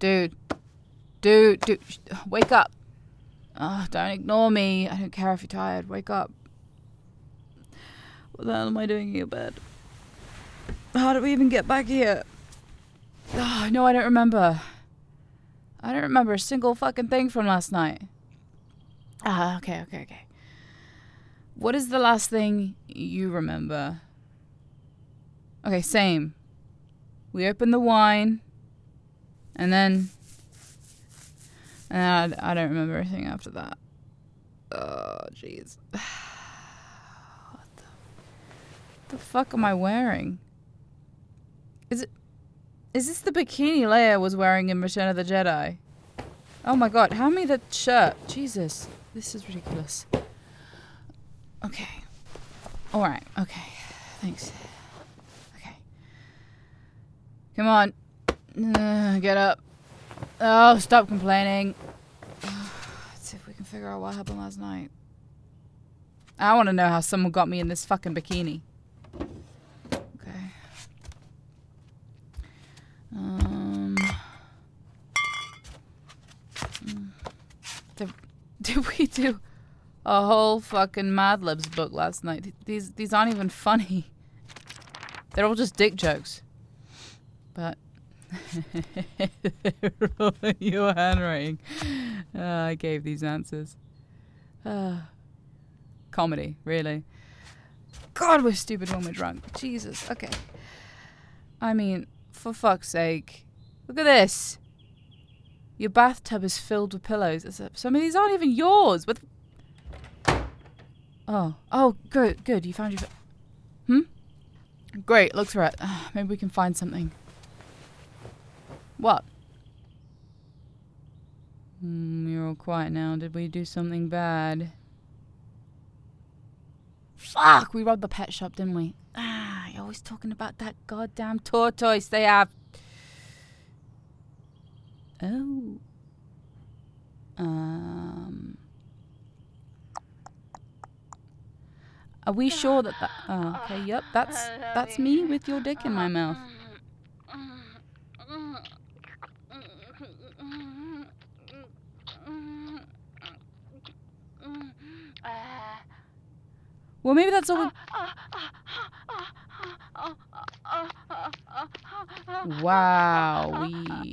Dude, wake up. Oh, don't ignore me. I don't care if you're tired. Wake up. What the hell am I doing in your bed? How did we even get back here? Oh, no, I don't remember. I don't remember a single fucking thing from last night. Okay. What is the last thing you remember? Okay, same. We opened the wine, and then I don't remember anything after that. Oh, jeez. What the fuck am I wearing? Is this the bikini Leia was wearing in Return of the Jedi? Oh my god, hand me the shirt. Jesus, this is ridiculous. Okay. Alright, okay. Thanks. Okay. Come on. Get up. Oh, stop complaining. Let's see if we can figure out what happened last night. I want to know how someone got me in this fucking bikini. Okay. Did we do a whole fucking Mad Libs book last night? These aren't even funny. They're all just dick jokes. But your handwriting. I gave these answers. Comedy, really. God, we're stupid when we're drunk. Jesus, okay. I mean, for fuck's sake. Look at this. Your bathtub is filled with pillows. Some of these aren't even yours. What Oh, good. You found your... Great, looks right. Maybe we can find something. What? You're all quiet now. Did we do something bad? Fuck! We robbed the pet shop, didn't we? You're always talking about that goddamn tortoise they have. Oh. Are we sure that oh, okay, yep, that's me with your dick in my mouth. Well, maybe that's all Wow,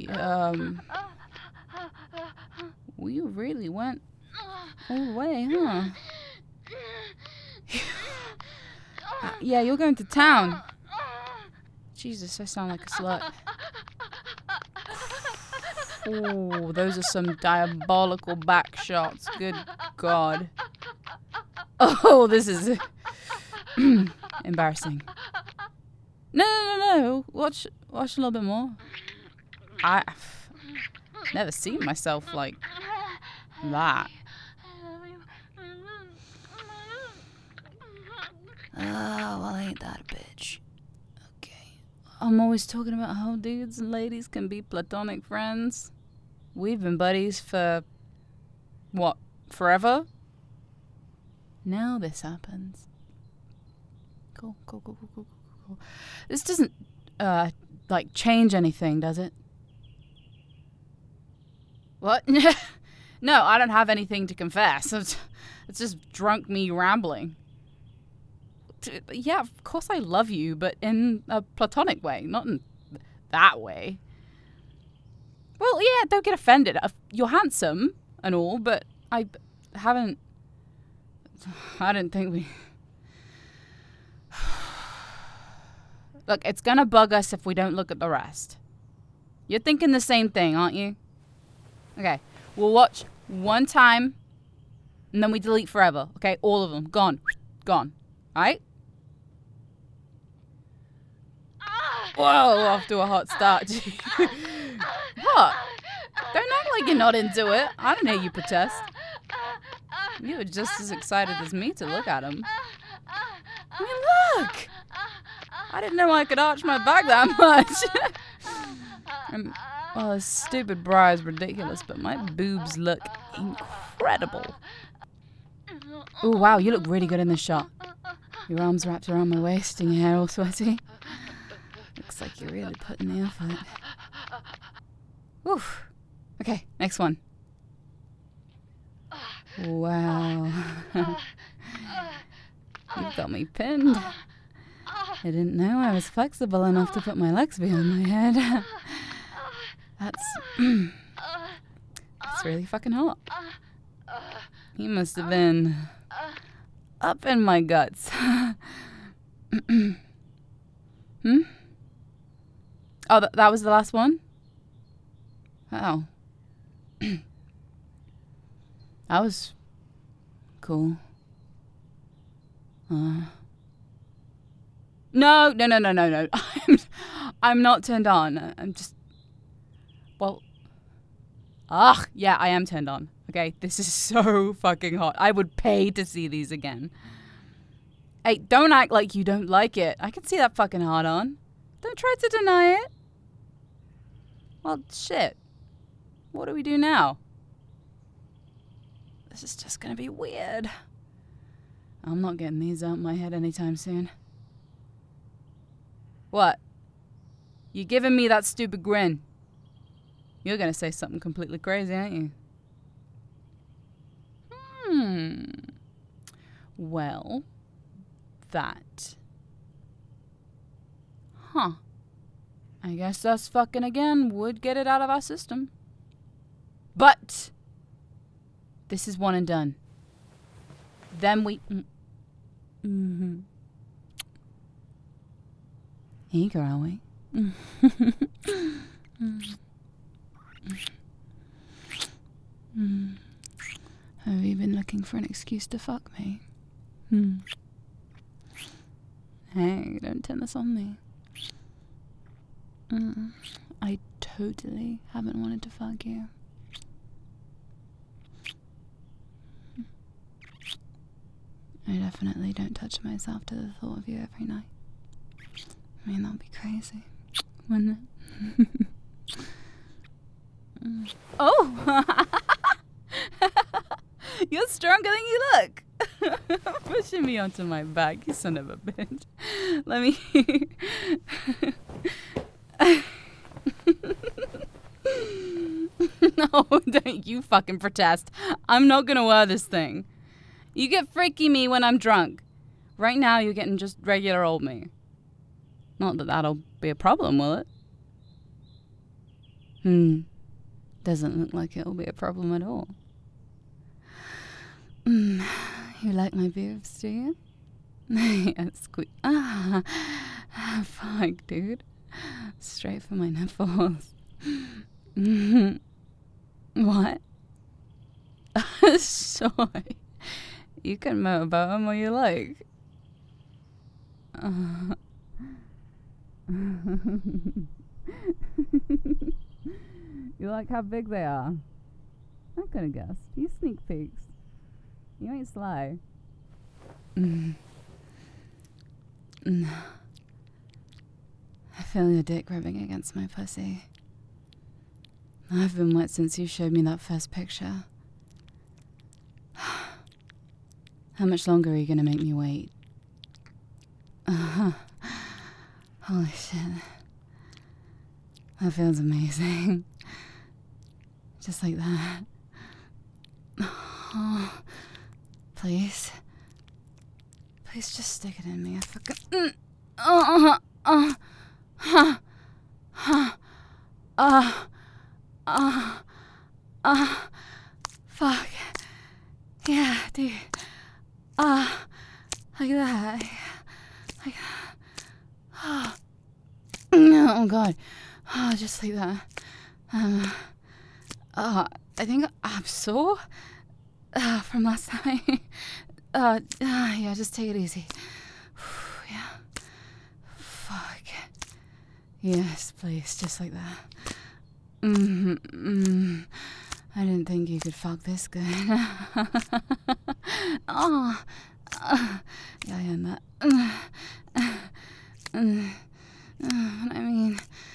we really went all the way, huh? Yeah, you're going to town. Jesus, I sound like a slut. Oh, those are some diabolical back shots. Good God. Oh, this is embarrassing. No. Watch a little bit more. I've never seen myself like that. Oh, well, ain't that a bitch. Okay. I'm always talking about how dudes and ladies can be platonic friends. We've been buddies for, what, forever? Now this happens. Cool. This doesn't, change anything, does it? What? No, I don't have anything to confess. It's just drunk me rambling. Yeah, of course I love you, but in a platonic way, not in that way. Well, yeah, don't get offended. You're handsome and all, but I didn't think we... Look, it's gonna bug us if we don't look at the rest. You're thinking the same thing, aren't you? Okay, we'll watch one time, and then we delete forever, okay? All of them. Gone. Alright? Whoa, off to a hot start. What? Don't act like you're not into it. I don't hear you protest. You were just as excited as me to look at him. I mean, look! I didn't know I could arch my back that much. Well, this stupid bra is ridiculous, but my boobs look incredible. Oh, wow, you look really good in this shot. Your arms wrapped around my waist and your hair all sweaty. Looks like you're really putting the effort. Oof. Okay, next one. Wow. You've got me pinned. I didn't know I was flexible enough to put my legs behind my head. That's really fucking hot. He must have been up in my guts. Hmm? Oh, that was the last one? Oh. That was cool. No. I'm not turned on. I'm just... Well... yeah, I am turned on. Okay, this is so fucking hot. I would pay to see these again. Hey, don't act like you don't like it. I can see that fucking hard on. Don't try to deny it. Well, shit. What do we do now? This is just gonna be weird. I'm not getting these out of my head anytime soon. What? You giving me that stupid grin? You're gonna say something completely crazy, aren't you? Well, that. Huh. I guess us fucking again would get it out of our system. But this is one and done. Then we... Eager, are we? Have you been looking for an excuse to fuck me? Hey, don't turn this on me. I totally haven't wanted to fuck you. I definitely don't touch myself to the thought of you every night. I mean, that'd be crazy, wouldn't it? Oh! You're stronger than you look! Pushing me onto my back, you son of a bitch. Let me... No, don't you fucking protest. I'm not gonna wear this thing. You get freaky me when I'm drunk. Right now, you're getting just regular old me. Not that that'll be a problem, will it? Doesn't look like it'll be a problem at all. You like my boobs, do you? Yeah, squeak. Fuck, dude. Straight for my nipples. What? Sure. You can motorboat them all you like. You like how big they are? I could have guessed. You sneak peeks. You ain't sly. I feel your dick rubbing against my pussy. I've been wet since you showed me that first picture. How much longer are you gonna make me wait? Holy shit. That feels amazing. Just like that. Oh, please. Please just stick it in me. I fucking... Fuck. Yeah, dude. Like that. Like that. Oh, God. Just like that. I think I'm sore from last night. Yeah, just take it easy. Yeah. Fuck. Yes, please, just like that. I didn't think you could fuck this good. Oh. Yeah, I am that. I mean,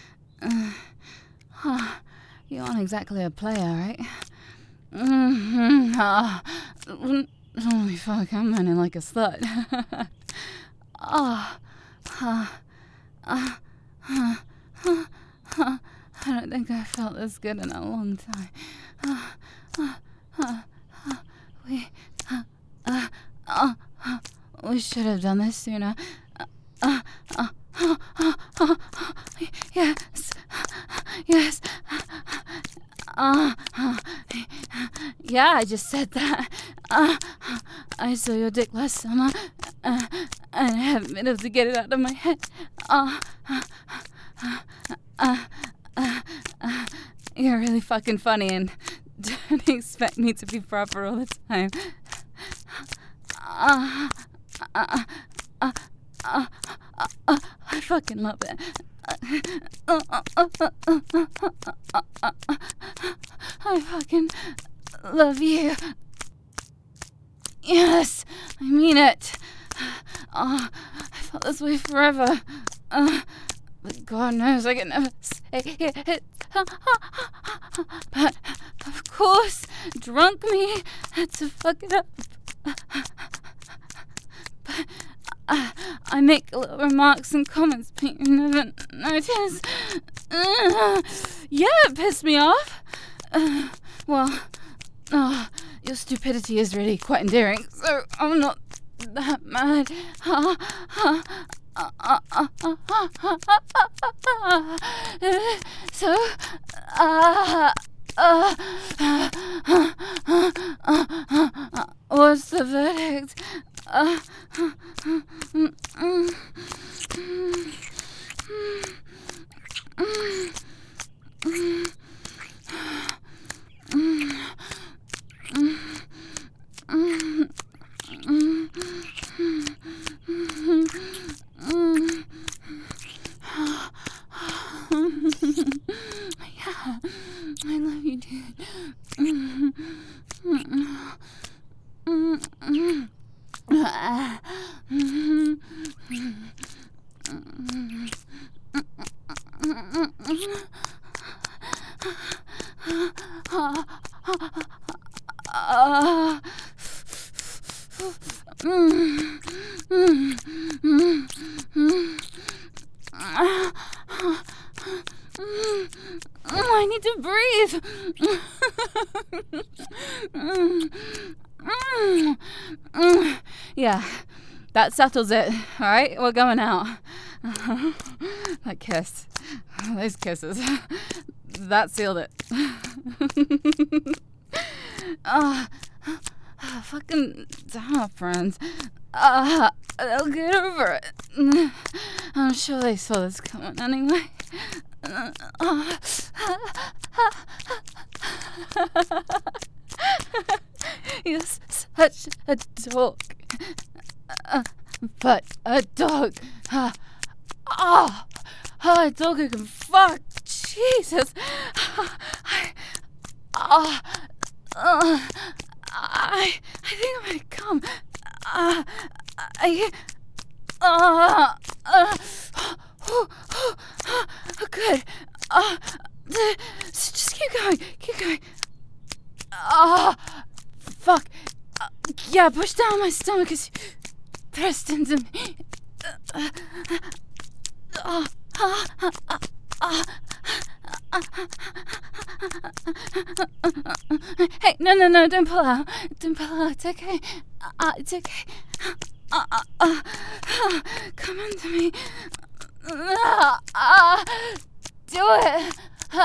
you aren't exactly a player, right? Holy fuck, I'm running like a slut. I don't think I felt this good in a long time. We should have done this sooner. Yes. Yes. Yeah, I just said that. I saw your dick last summer, and I haven't been able to get it out of my head. You're really fucking funny, and don't expect me to be proper all the time. I fucking love it. I fucking love you. Yes, I mean it. I felt this way forever. But God knows I can never say it. But of course, drunk me had to fuck it up. But I make little remarks and comments, but you never notice. Yeah, it pissed me off. Well, your stupidity is really quite endearing, so I'm not that mad. So, what's the verdict? Yeah, I love you, dude. I need to breathe. Yeah, that settles it. All right, we're going out. That kiss, those kisses, that sealed it. Fucking damn, friends. They'll get over it. I'm sure they saw this coming anyway. You're such a dog. But a dog. A dog who can fuck. Jesus. I think I'm gonna come. Good. Just keep going. Keep going. Fuck. Yeah, push down my stomach as you pressed into me. Hey, no, don't pull out. Don't pull out, it's okay. It's okay. Come into me. Do it.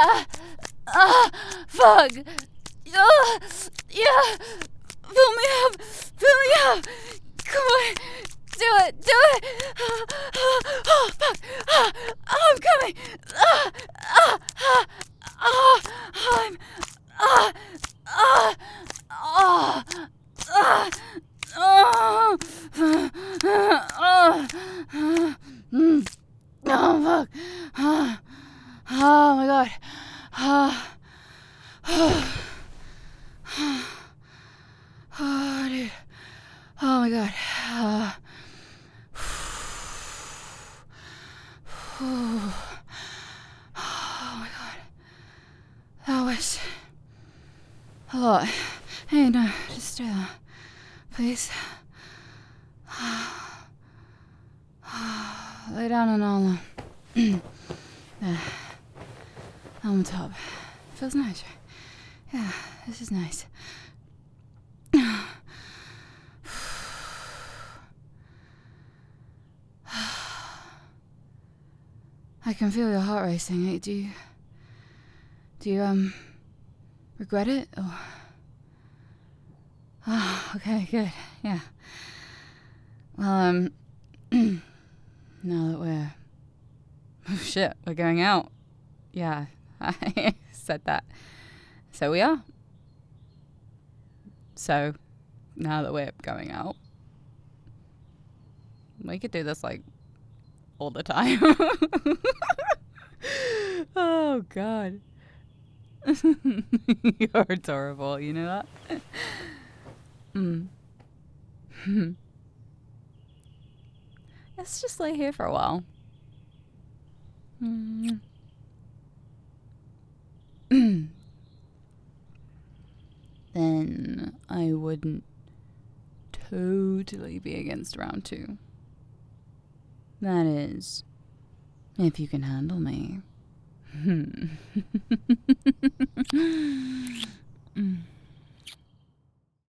Fuck. Yeah. Fill me up. Come on. Do it. Oh, fuck. I'm coming. Oh, fuck. Oh, my God. Oh, dude. Oh, my God. Oh, my God. That was a lot. Hey, no, just do that. Please. Lay down and I'll... on top. Feels nice, right? Yeah, this is nice. I can feel your heart racing. Hey, do you regret it? Or... Oh, okay, good. Yeah. Well, now that we're... Oh, shit, we're going out. Yeah, I said that. So we are. So, now that we're going out, we could do this, like, all the time. Oh, God. You're adorable, you know that? Let's just lay here for a while. Then I wouldn't totally be against round 2. That is, if you can handle me.